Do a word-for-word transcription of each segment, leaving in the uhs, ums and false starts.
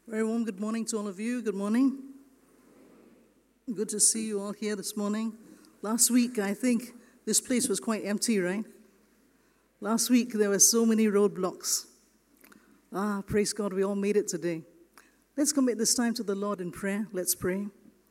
Very warm good morning to all of you. Good morning. Good to see you all here this morning. Last week, I think this place was quite empty, right? Last week, there were so many roadblocks. Ah, praise God, we all made it today. Let's commit this time to the Lord in prayer. Let's pray.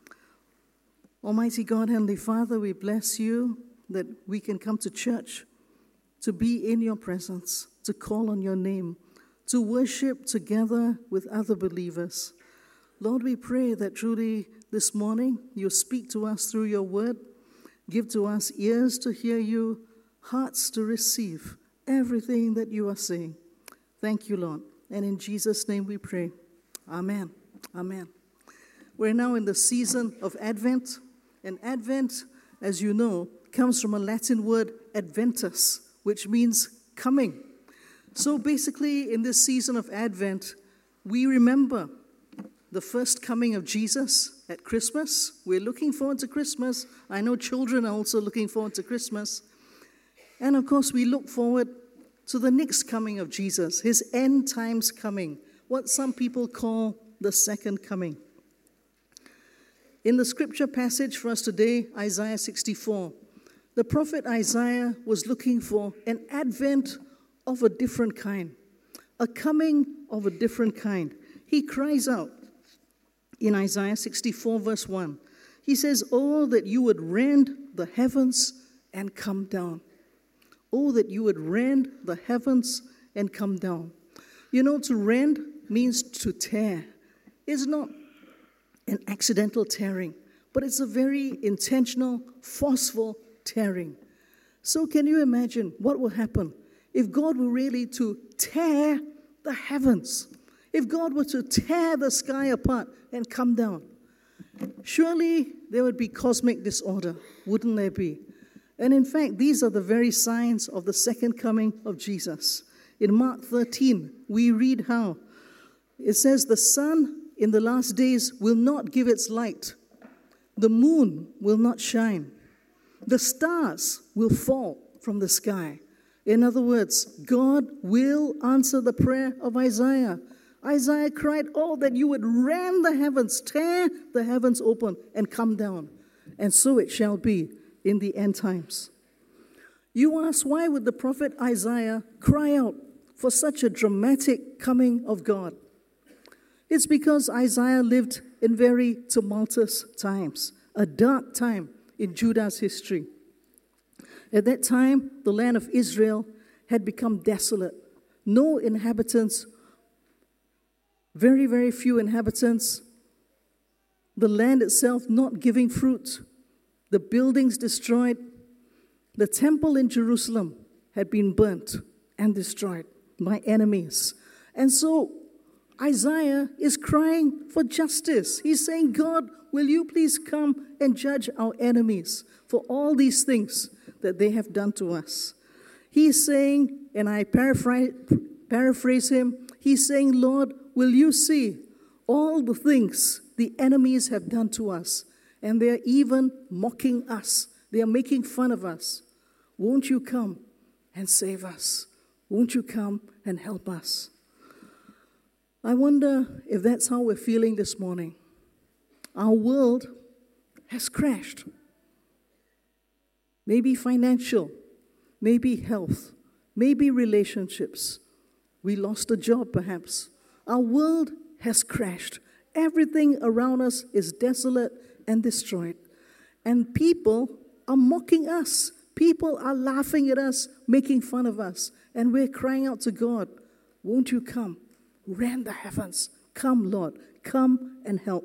Almighty God, Heavenly Father, we bless you that we can come to church, to be in your presence, to call on your name, to worship together with other believers. Lord, we pray that truly this morning you speak to us through your word. Give to us ears to hear you, hearts to receive everything that you are saying. Thank you, Lord. And in Jesus' name we pray. Amen. Amen. We're now in the season of Advent. And Advent, as you know, comes from a Latin word adventus, which means coming. So basically, in this season of Advent, we remember the first coming of Jesus at Christmas. We're looking forward to Christmas. I know children are also looking forward to Christmas. And of course, we look forward to the next coming of Jesus, his end times coming, what some people call the second coming. In the scripture passage for us today, Isaiah sixty-four, the prophet Isaiah was looking for an advent of a different kind, a coming of a different kind. He cries out in Isaiah sixty-four, verse one. He says, "Oh, that you would rend the heavens and come down. Oh, that you would rend the heavens and come down." You know, to rend means to tear. It's not an accidental tearing, but it's a very intentional, forceful tearing. So can you imagine what will happen if God were really to tear the heavens? If God were to tear the sky apart and come down? Surely there would be cosmic disorder, wouldn't there be? And in fact, these are the very signs of the second coming of Jesus. In Mark thirteen, we read how it says, "The sun in the last days will not give its light. The moon will not shine. The stars will fall from the sky." In other words, God will answer the prayer of Isaiah. Isaiah cried, "Oh, that you would rend the heavens, tear the heavens open and come down." And so it shall be in the end times. You ask, why would the prophet Isaiah cry out for such a dramatic coming of God? It's because Isaiah lived in very tumultuous times, a dark time in Judah's history. At that time, the land of Israel had become desolate. No inhabitants, very, very few inhabitants. The land itself not giving fruit. The buildings destroyed. The temple in Jerusalem had been burnt and destroyed by enemies. And so Isaiah is crying for justice. He's saying, "God, will you please come and judge our enemies for all these things that they have done to us?" He's saying, and I paraphrase, paraphrase him, he's saying, "Lord, will you see all the things the enemies have done to us? And they're even mocking us. They are making fun of us. Won't you come and save us? Won't you come and help us?" I wonder if that's how we're feeling this morning. Our world has crashed. Maybe financial, maybe health, maybe relationships. We lost a job, perhaps. Our world has crashed. Everything around us is desolate and destroyed. And people are mocking us. People are laughing at us, making fun of us. And we're crying out to God, "Won't you come? Rend the heavens. Come, Lord. Come and help."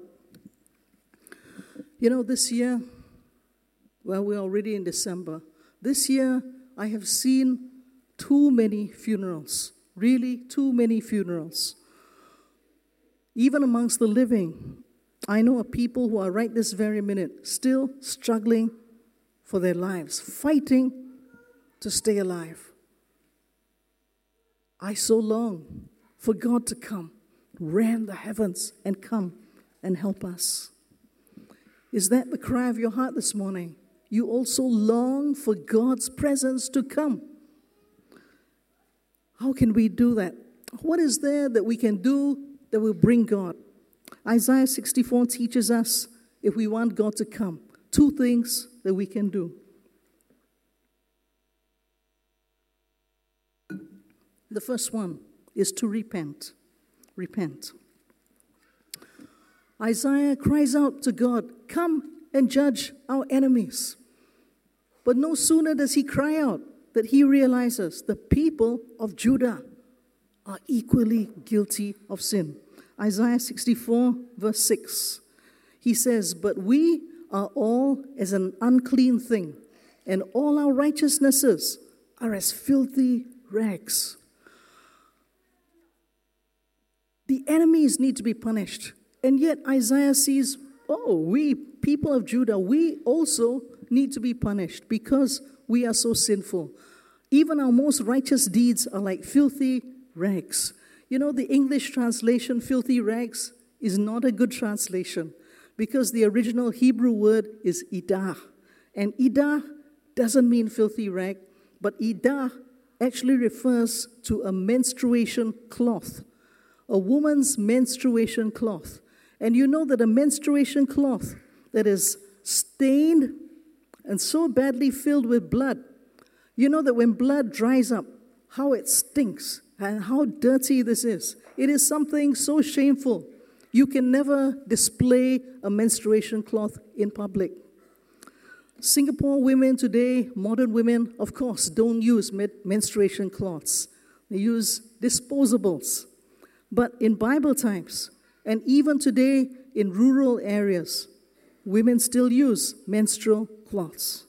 You know, this year, well, we're already in December. This year, I have seen too many funerals. Really, too many funerals. Even amongst the living, I know of people who are right this very minute still struggling for their lives, fighting to stay alive. I so long for God to come, rend the heavens, and come and help us. Is that the cry of your heart this morning? You also long for God's presence to come. How can we do that? What is there that we can do that will bring God. Isaiah sixty-four teaches us, if we want God to come, two things that we can do. The first one is to repent. Repent. Isaiah cries out to God, come and judge our enemies. But no sooner does he cry out that he realizes the people of Judah are equally guilty of sin. Isaiah sixty-four, verse six. He says, but we are all as an unclean thing, and all our righteousnesses are as filthy rags. The enemies need to be punished. And yet Isaiah sees, oh, we, people of Judah, we also need to be punished because we are so sinful. Even our most righteous deeds are like filthy rags. You know, the English translation, filthy rags, is not a good translation because the original Hebrew word is idah. And idah doesn't mean filthy rag, but idah actually refers to a menstruation cloth, a woman's menstruation cloth. And you know that a menstruation cloth that is stained and so badly filled with blood, you know that when blood dries up, how it stinks and how dirty this is. It is something so shameful. You can never display a menstruation cloth in public. Singapore women today, modern women, of course, don't use menstruation cloths. They use disposables. But in Bible times, and even today in rural areas, women still use menstrual cloths.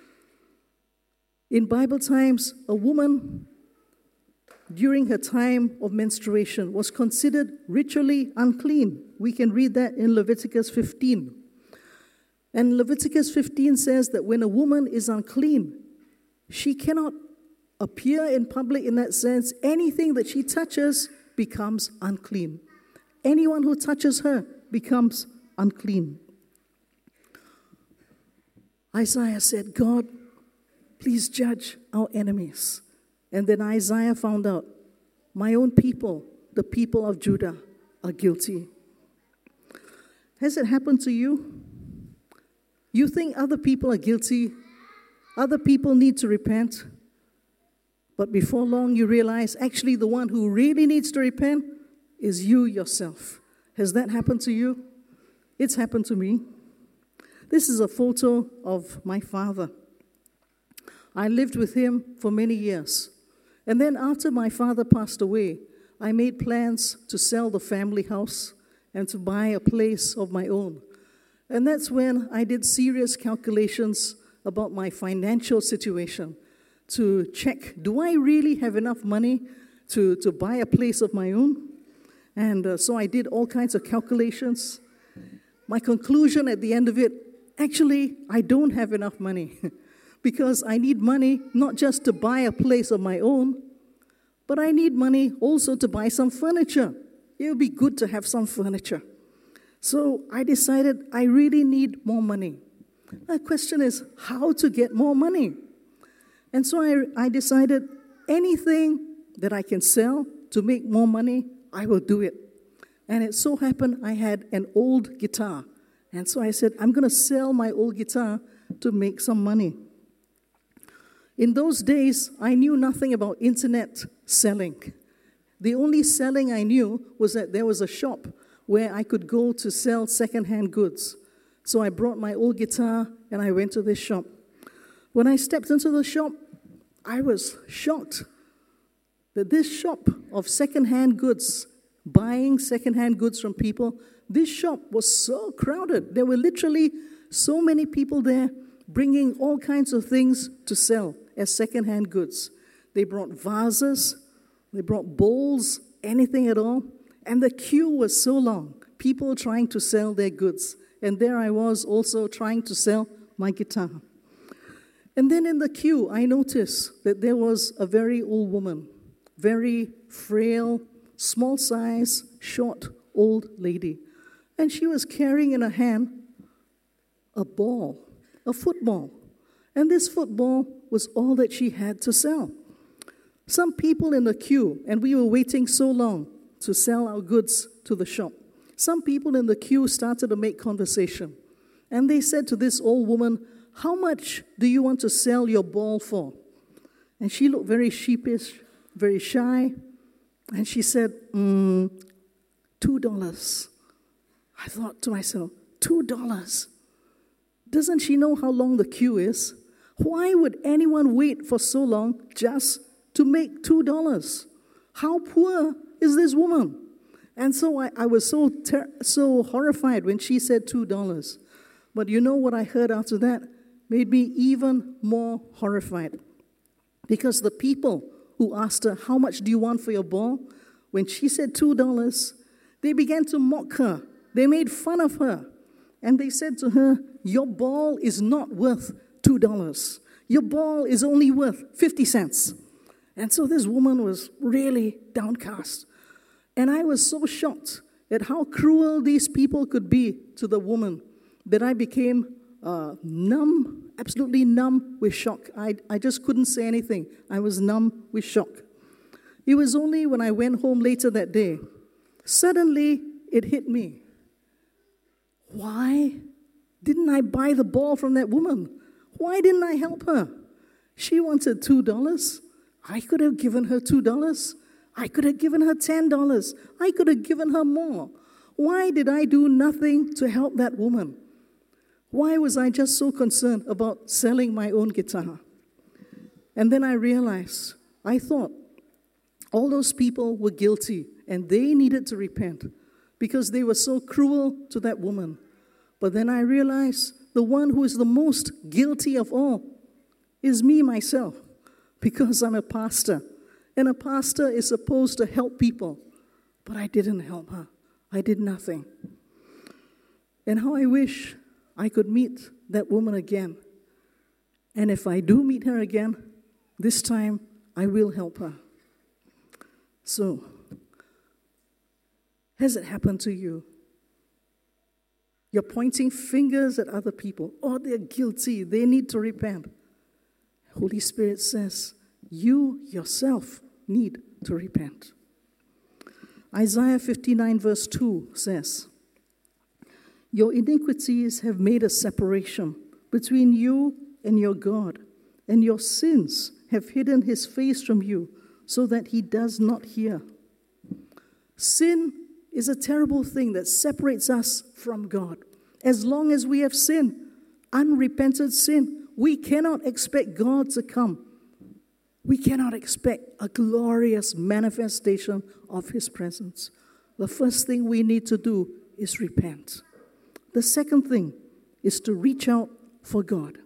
In Bible times, a woman during her time of menstruation was considered ritually unclean. We can read that in Leviticus fifteen. And Leviticus fifteen says that when a woman is unclean, she cannot appear in public in that sense. Anything that she touches becomes unclean. Anyone who touches her becomes unclean. Isaiah said, God, please judge our enemies. And then Isaiah found out, my own people, the people of Judah, are guilty. Has it happened to you? You think other people are guilty? Other people need to repent? But before long you realize actually the one who really needs to repent is you yourself. Has that happened to you? It's happened to me. This is a photo of my father. I lived with him for many years. And then after my father passed away, I made plans to sell the family house and to buy a place of my own. And that's when I did serious calculations about my financial situation to check, do I really have enough money to, to buy a place of my own? And uh, so I did all kinds of calculations. My conclusion at the end of it, actually, I don't have enough money because I need money not just to buy a place of my own, but I need money also to buy some furniture. It would be good to have some furniture. So I decided I really need more money. The question is how to get more money. And so I, I decided anything that I can sell to make more money, I will do it. And it so happened I had an old guitar. And so I said, I'm going to sell my old guitar to make some money. In those days, I knew nothing about internet selling. The only selling I knew was that there was a shop where I could go to sell secondhand goods. So I brought my old guitar and I went to this shop. When I stepped into the shop, I was shocked that this shop of secondhand goods, buying secondhand goods from people, this shop was so crowded. There were literally so many people there bringing all kinds of things to sell as secondhand goods. They brought vases, they brought bowls, anything at all. And the queue was so long, people trying to sell their goods. And there I was also trying to sell my guitar. And then in the queue, I noticed that there was a very old woman, very frail, small size, short, old lady. And she was carrying in her hand a ball, a football. And this football was all that she had to sell. Some people in the queue, and we were waiting so long, to sell our goods to the shop. Some people in the queue started to make conversation. And they said to this old woman, "How much do you want to sell your ball for?" And she looked very sheepish, very shy. And she said, mm, two dollars. I thought to myself, two dollars? Doesn't she know how long the queue is? Why would anyone wait for so long just to make two dollars? How poor is this woman? And so I, I was so ter- so horrified when she said two dollars. But you know what I heard after that? Made me even more horrified. Because the people who asked her, "How much do you want for your ball?" When she said two dollars, they began to mock her. They made fun of her. And they said to her, "Your ball is not worth two dollars. Your ball is only worth fifty cents. And so this woman was really downcast. And I was so shocked at how cruel these people could be to the woman that I became uh, numb, absolutely numb with shock. I, I just couldn't say anything. I was numb with shock. It was only when I went home later that day, suddenly it hit me. Why didn't I buy the ball from that woman? Why didn't I help her? She wanted two dollars. I could have given her two dollars. I could have given her ten dollars. I could have given her more. Why did I do nothing to help that woman? Why was I just so concerned about selling my own guitar? And then I realized, I thought all those people were guilty and they needed to repent because they were so cruel to that woman. But then I realized the one who is the most guilty of all is me, myself, because I'm a pastor. And a pastor is supposed to help people. But I didn't help her. I did nothing. And how I wish I could meet that woman again. And if I do meet her again, this time I will help her. So, has it happened to you? You're pointing fingers at other people. Oh, they're guilty. They need to repent. Holy Spirit says, you yourself need to repent. Isaiah fifty-nine verse two says, your iniquities have made a separation between you and your God, and your sins have hidden his face from you so that he does not hear. Sin is a terrible thing that separates us from God. As long as we have sin, unrepented sin, we cannot expect God to come. We cannot expect a glorious manifestation of his presence. The first thing we need to do is repent. The second thing is to reach out for God.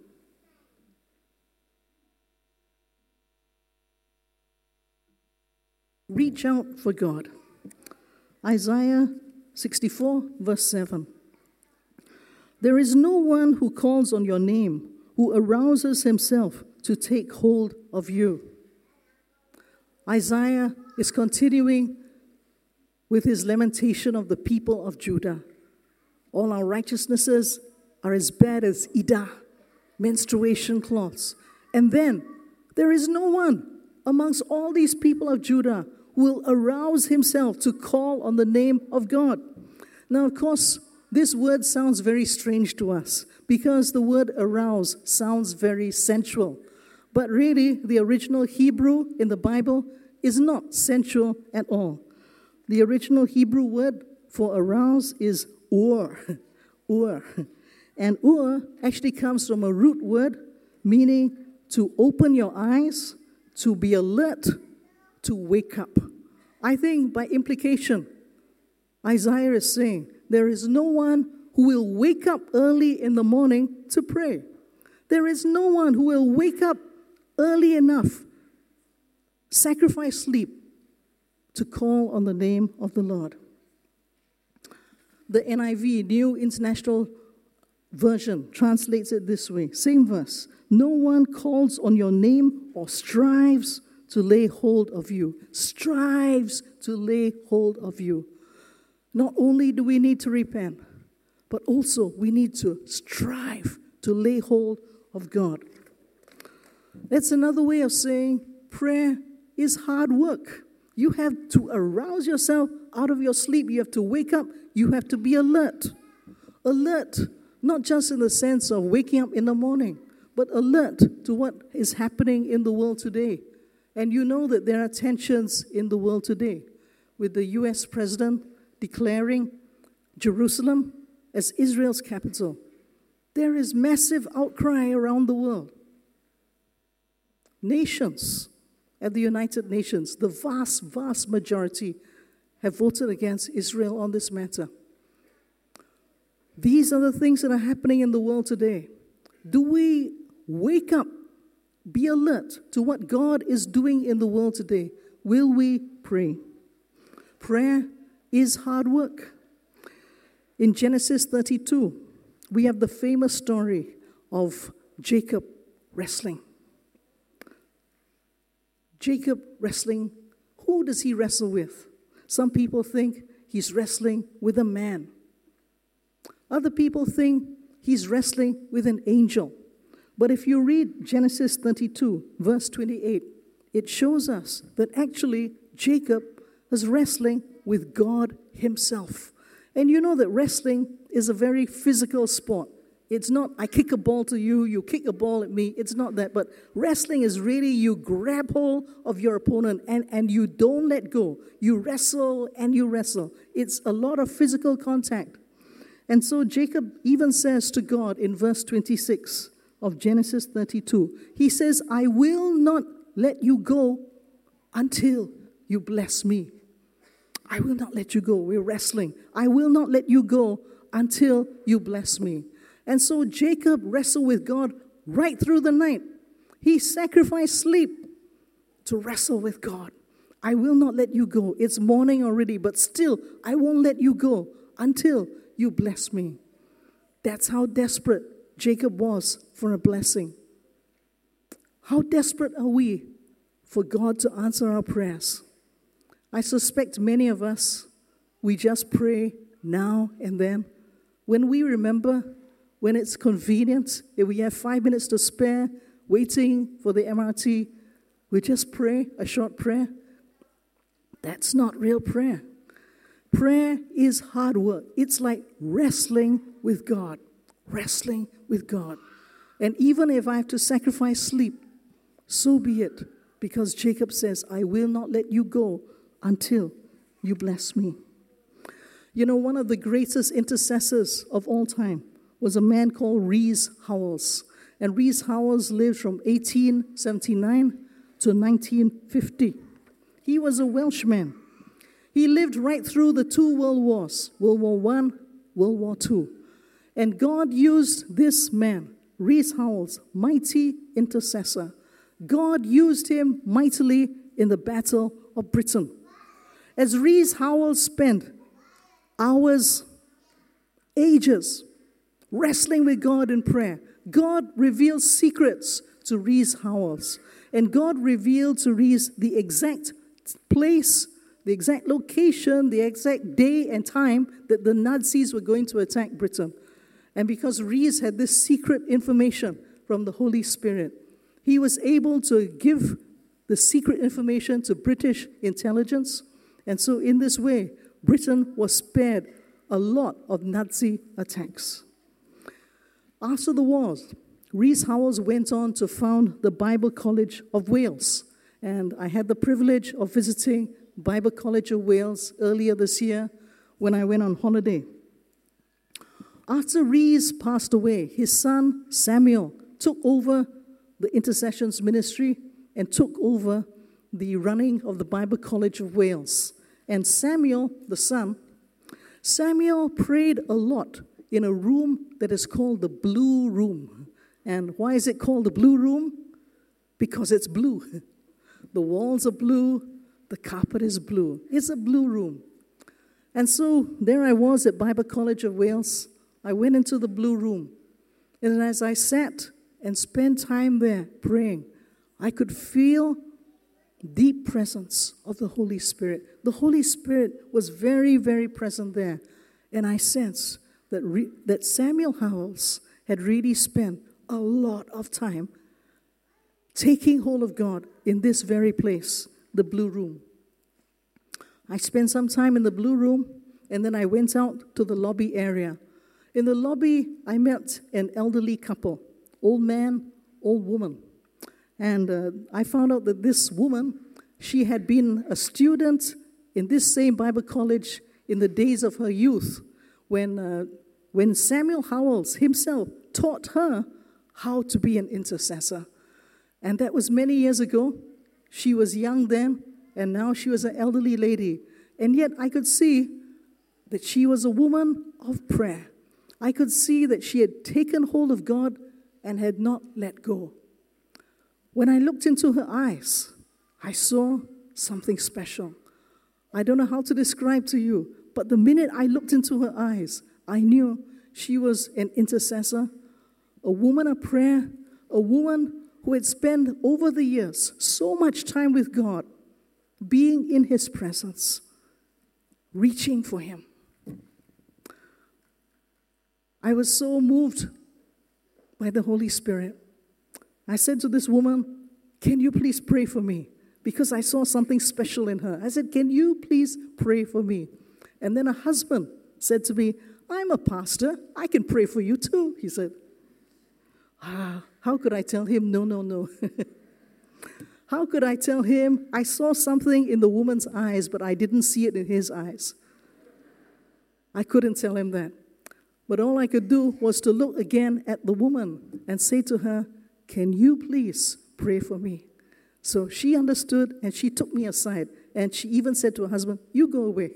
Reach out for God. Isaiah sixty-four verse seven. There is no one who calls on your name, who arouses himself to take hold of you. Isaiah is continuing with his lamentation of the people of Judah. All our righteousnesses are as bad as Idah, menstruation cloths. And then there is no one amongst all these people of Judah who will arouse himself to call on the name of God. Now, of course, this word sounds very strange to us because the word arouse sounds very sensual. But really, the original Hebrew in the Bible is not sensual at all. The original Hebrew word for arouse is ur, ur. And ur actually comes from a root word meaning to open your eyes, to be alert, to wake up. I think by implication, Isaiah is saying there is no one who will wake up early in the morning to pray. There is no one who will wake up early enough, sacrifice sleep, to call on the name of the Lord. The N I V, New International Version, translates it this way. Same verse. No one calls on your name or strives to lay hold of you. Strives to lay hold of you. Not only do we need to repent, but also we need to strive to lay hold of God. That's another way of saying prayer is hard work. You have to arouse yourself out of your sleep. You have to wake up. You have to be alert. Alert, not just in the sense of waking up in the morning, but alert to what is happening in the world today. And you know that there are tensions in the world today, with the U S president declaring Jerusalem as Israel's capital. There is massive outcry around the world. Nations at the United Nations, the vast, vast majority have voted against Israel on this matter. These are the things that are happening in the world today. Do we wake up, be alert to what God is doing in the world today? Will we pray? Prayer is hard work. In Genesis thirty-two, we have the famous story of Jacob wrestling. Jacob wrestling, who does he wrestle with? Some people think he's wrestling with a man. Other people think he's wrestling with an angel. But if you read Genesis thirty-two, verse twenty-eight, it shows us that actually Jacob was wrestling with God himself. And you know that wrestling is a very physical sport. It's not, I kick a ball to you, you kick a ball at me. It's not that. But wrestling is really you grab hold of your opponent and, and you don't let go. You wrestle and you wrestle. It's a lot of physical contact. And so Jacob even says to God in verse twenty-six of Genesis thirty-two, he says, I will not let you go until you bless me. I will not let you go. We're wrestling. I will not let you go until you bless me. And so Jacob wrestled with God right through the night. He sacrificed sleep to wrestle with God. I will not let you go. It's morning already, but still, I won't let you go until you bless me. That's how desperate Jacob was for a blessing. How desperate are we for God to answer our prayers? I suspect many of us, we just pray now and then. When we remember, when it's convenient, if we have five minutes to spare, waiting for the M R T, we just pray a short prayer. That's not real prayer. Prayer is hard work. It's like wrestling with God. Wrestling with God. And even if I have to sacrifice sleep, so be it. Because Jacob says, I will not let you go until you bless me. You know, one of the greatest intercessors of all time was a man called Rees Howells. And Rees Howells lived from eighteen seventy-nine to nineteen fifty. He was a Welshman. He lived right through the two world wars, World War One, World War Two. And God used this man, Rees Howells, mighty intercessor. God used him mightily in the Battle of Britain. As Rees Howells spent hours, ages, wrestling with God in prayer, God revealed secrets to Rees Howells. And God revealed to Rees the exact place, the exact location, the exact day and time that the Nazis were going to attack Britain. And because Rees had this secret information from the Holy Spirit, he was able to give the secret information to British intelligence. And so in this way, Britain was spared a lot of Nazi attacks. After the wars, Rees Howells went on to found the Bible College of Wales. And I had the privilege of visiting Bible College of Wales earlier this year when I went on holiday. After Rees passed away, his son Samuel took over the intercessions ministry and took over the running of the Bible College of Wales. And Samuel, the son, Samuel prayed a lot in a room that is called the Blue Room. And why is it called the Blue Room? Because it's blue. The walls are blue, the carpet is blue. It's a blue room. And so there I was at Bible College of Wales. I went into the Blue Room. And as I sat and spent time there praying, I could feel deep presence of the Holy Spirit. The Holy Spirit was very, very present there. And I sensed that, re- that Samuel Howells had really spent a lot of time taking hold of God in this very place, the Blue Room. I spent some time in the blue room, and then I went out to the lobby area. In the lobby, I met an elderly couple, old man, old woman. And uh, I found out that this woman, she had been a student in this same Bible college in the days of her youth, when, uh, when Samuel Howells himself taught her how to be an intercessor. And that was many years ago. She was young then, and now she was an elderly lady. And yet I could see that she was a woman of prayer. I could see that she had taken hold of God and had not let go. When I looked into her eyes, I saw something special. I don't know how to describe to you, but the minute I looked into her eyes, I knew she was an intercessor, a woman of prayer, a woman who had spent over the years so much time with God, being in His presence, reaching for Him. I was so moved by the Holy Spirit. I said to this woman, "Can you please pray for me?" Because I saw something special in her. I said, "Can you please pray for me?" And then a husband said to me, "I'm a pastor. I can pray for you too," he said. Ah, how could I tell him no, no, no? How could I tell him I saw something in the woman's eyes, but I didn't see it in his eyes? I couldn't tell him that. But all I could do was to look again at the woman and say to her, "Can you please pray for me?" So she understood, and she took me aside. And she even said to her husband, "You go away."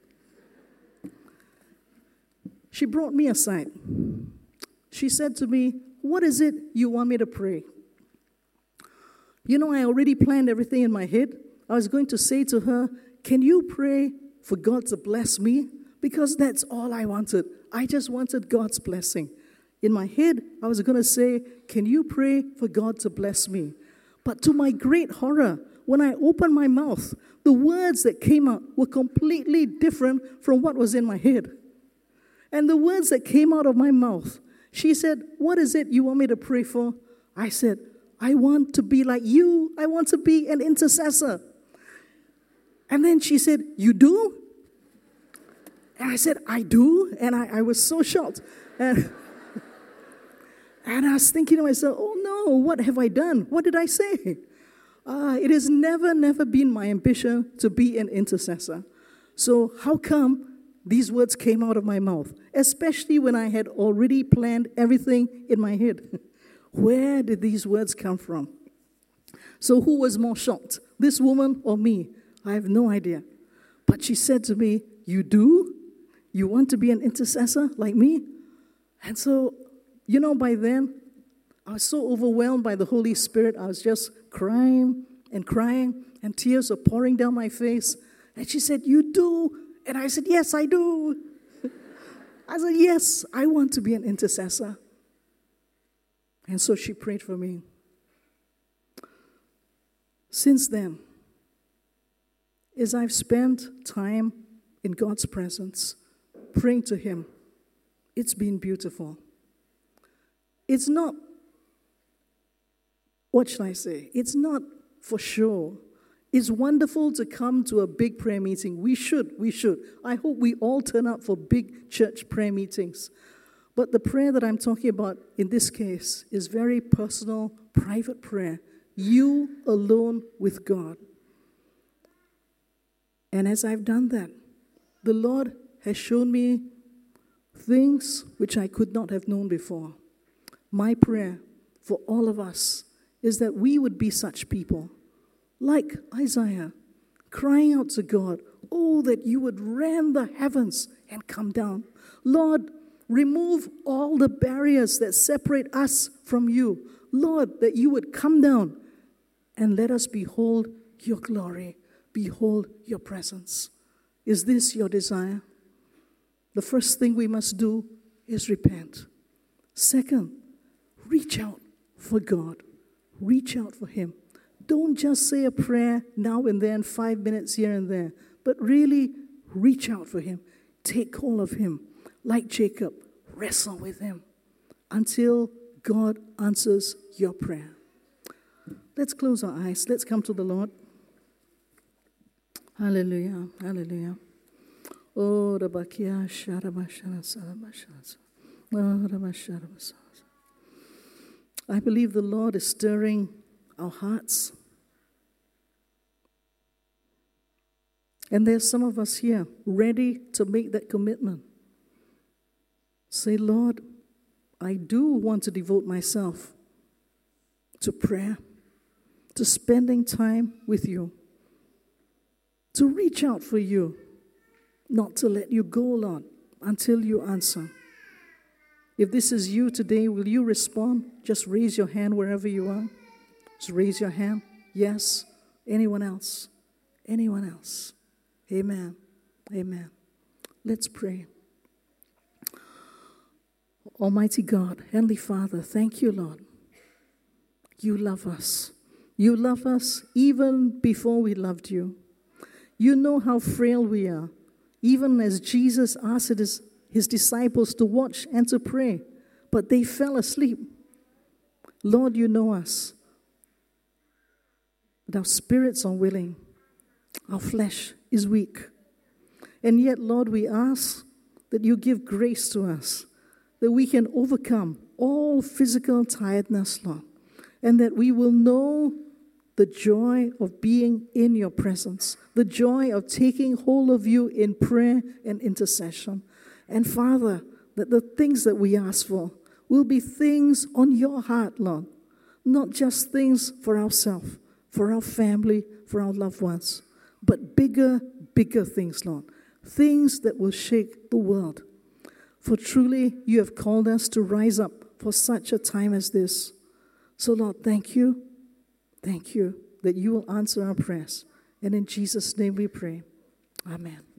She brought me aside. She said to me, "What is it you want me to pray?" You know, I already planned everything in my head. I was going to say to her, "Can you pray for God to bless me?" Because that's all I wanted. I just wanted God's blessing. In my head, I was going to say, "Can you pray for God to bless me?" But to my great horror, when I opened my mouth, the words that came out were completely different from what was in my head. And the words that came out of my mouth, she said, "What is it you want me to pray for?" I said, "I want to be like you. I want to be an intercessor." And then she said, "You do?" And I said, "I do." And I, I was so shocked. And, and I was thinking to myself, "Oh no, what have I done? What did I say?" Uh, it has never, never been my ambition to be an intercessor. So how come these words came out of my mouth, especially when I had already planned everything in my head? Where did these words come from? So who was more shocked, this woman or me? I have no idea. But she said to me, "You do? You want to be an intercessor like me?" And so, you know, by then, I was so overwhelmed by the Holy Spirit. I was just crying and crying, and tears were pouring down my face. And she said, "You do?" And I said, "Yes, I do." I said, "Yes, I want to be an intercessor." And so she prayed for me. Since then, as I've spent time in God's presence, praying to Him, it's been beautiful. It's not, what shall I say? It's not for sure. It's wonderful to come to a big prayer meeting. We should, we should. I hope we all turn up for big church prayer meetings. But the prayer that I'm talking about in this case is very personal, private prayer. You alone with God. And as I've done that, the Lord has shown me things which I could not have known before. My prayer for all of us is that we would be such people, like Isaiah, crying out to God, "Oh, that you would rend the heavens and come down. Lord, remove all the barriers that separate us from you. Lord, that you would come down and let us behold your glory, behold your presence." Is this your desire? The first thing we must do is repent. Second, reach out for God. Reach out for Him. Don't just say a prayer now and then, five minutes here and there, but really reach out for Him. Take hold of Him. Like Jacob, wrestle with Him until God answers your prayer. Let's close our eyes. Let's come to the Lord. Hallelujah. Hallelujah. Oh, Rabakia Sharabashana Salabashana. Oh, Rabasharabasa. I believe the Lord is stirring our hearts. And there's some of us here ready to make that commitment. Say, Lord, I do want to devote myself to prayer, to spending time with you, to reach out for you, not to let you go, Lord, until you answer. If this is you today, will you respond? Just raise your hand wherever you are. Just raise your hand. Yes. Anyone else? Anyone else? Amen. Amen. Let's pray. Almighty God, Heavenly Father, thank you, Lord. You love us. You love us even before we loved you. You know how frail we are. Even as Jesus asked his, his disciples to watch and to pray, but they fell asleep. Lord, you know us. But our spirits are willing. Our flesh is weak. And yet, Lord, we ask that you give grace to us, that we can overcome all physical tiredness, Lord, and that we will know the joy of being in your presence, the joy of taking hold of you in prayer and intercession. And Father, that the things that we ask for will be things on your heart, Lord, not just things for ourselves, for our family, for our loved ones, but bigger, bigger things, Lord, things that will shake the world. For truly, you have called us to rise up for such a time as this. So, Lord, thank you. Thank you that you will answer our prayers. And in Jesus' name we pray. Amen.